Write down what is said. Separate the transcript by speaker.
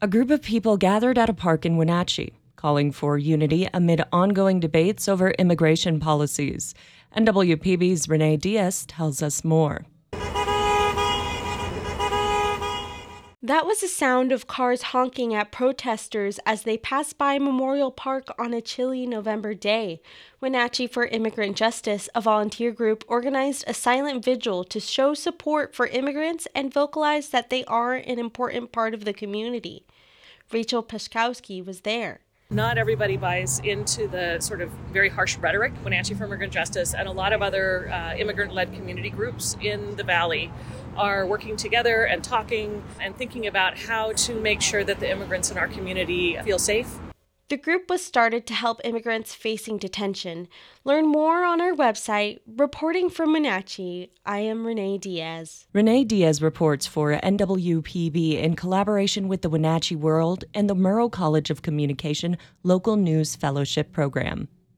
Speaker 1: A group of people gathered at a park in Wenatchee, calling for unity amid ongoing debates over immigration policies. NWPB's Renee Diaz tells us more.
Speaker 2: That was the sound of cars honking at protesters as they passed by Memorial Park on a chilly November day. Wenatchee for Immigrant Justice, a volunteer group, organized a silent vigil to show support for immigrants and vocalize that they are an important part of the community. Rachel Peszkowski was there.
Speaker 3: Not everybody buys into the sort of very harsh rhetoric. Wenatchee for Immigrant Justice and a lot of other immigrant-led community groups in the Valley are working together and talking and thinking about how to make sure that the immigrants in our community feel safe.
Speaker 2: The group was started to help immigrants facing detention. Learn more on our website. Reporting from Wenatchee, I am Renee Diaz.
Speaker 1: Renee Diaz reports for NWPB in collaboration with the Wenatchee World and the Murrow College of Communication Local News Fellowship Program.